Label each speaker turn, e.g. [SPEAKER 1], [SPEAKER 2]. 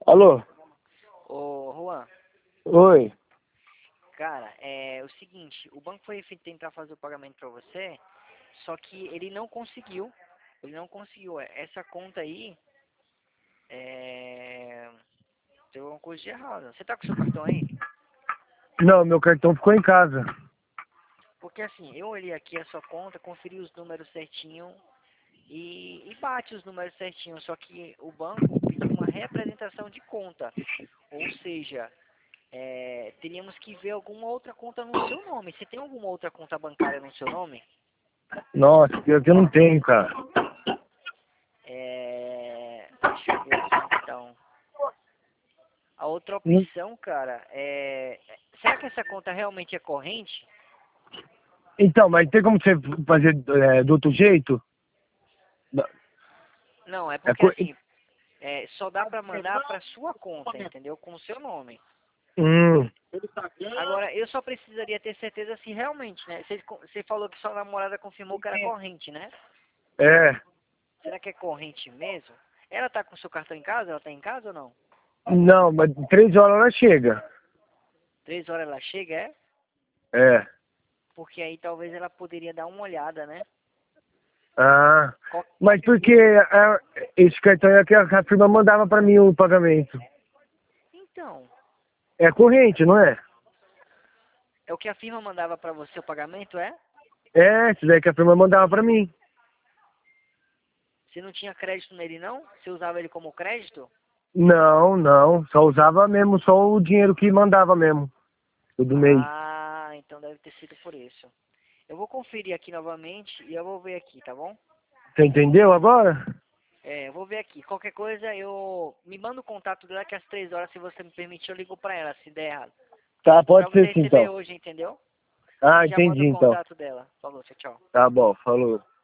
[SPEAKER 1] Alô?
[SPEAKER 2] Ô, Juan,
[SPEAKER 1] Oi.
[SPEAKER 2] cara, é o seguinte, o banco foi tentar fazer o pagamento pra você, só que ele não conseguiu. Ele não conseguiu. Essa conta aí, deu alguma coisa de errado. Você tá com o seu cartão aí?
[SPEAKER 1] Não, meu cartão ficou em casa.
[SPEAKER 2] Porque assim, eu olhei aqui a sua conta, conferi os números certinho e bate os números certinho, só que o banco pediu uma reapresentação de conta. Ou seja, teríamos que ver alguma outra conta no seu nome. Você tem alguma outra conta bancária no seu nome?
[SPEAKER 1] Nossa, pior que eu não tenho, cara.
[SPEAKER 2] Deixa eu ver aqui então. A outra opção, cara, será que essa conta realmente é corrente?
[SPEAKER 1] Então, mas tem como você fazer do outro jeito?
[SPEAKER 2] Não, é
[SPEAKER 1] É
[SPEAKER 2] porque
[SPEAKER 1] co...
[SPEAKER 2] assim, só dá pra mandar pra sua conta, entendeu? Com o seu nome.
[SPEAKER 1] Hum,
[SPEAKER 2] Agora, eu só precisaria ter certeza se realmente, né? Você falou que sua namorada confirmou que era corrente, né?
[SPEAKER 1] é.
[SPEAKER 2] Será que é corrente mesmo? Ela tá com o seu cartão em casa? Ela tá em casa ou não?
[SPEAKER 1] Não, mas 3 horas ela chega.
[SPEAKER 2] 3 horas ela chega, é?
[SPEAKER 1] É.
[SPEAKER 2] Porque aí talvez ela poderia dar uma olhada, né?
[SPEAKER 1] Ah,
[SPEAKER 2] Qual-
[SPEAKER 1] mas porque esse cartão é que a firma mandava pra mim o pagamento.
[SPEAKER 2] Então,
[SPEAKER 1] É corrente, não é?
[SPEAKER 2] é o que a firma mandava pra você o pagamento, é?
[SPEAKER 1] É, isso daí que a firma mandava pra mim.
[SPEAKER 2] Você não tinha crédito nele, não? Você usava ele como crédito?
[SPEAKER 1] Não, não. Só usava mesmo, só o dinheiro que mandava mesmo. Todo mês.
[SPEAKER 2] Ah, então deve ter sido por isso. Eu vou conferir aqui novamente e eu vou ver aqui, tá bom?
[SPEAKER 1] Você entendeu agora?
[SPEAKER 2] Eu vou ver aqui. Qualquer coisa, eu me manda o contato dela que às 3 horas, se você me permitir, eu ligo pra ela, se der errado.
[SPEAKER 1] Tá,
[SPEAKER 2] Pra
[SPEAKER 1] pode
[SPEAKER 2] você
[SPEAKER 1] ser sim
[SPEAKER 2] receber
[SPEAKER 1] então.
[SPEAKER 2] hoje, entendeu?
[SPEAKER 1] Ah,
[SPEAKER 2] E já manda
[SPEAKER 1] entendi
[SPEAKER 2] o
[SPEAKER 1] então.
[SPEAKER 2] contato dela. Falou, tchau, tchau.
[SPEAKER 1] Tá bom, falou.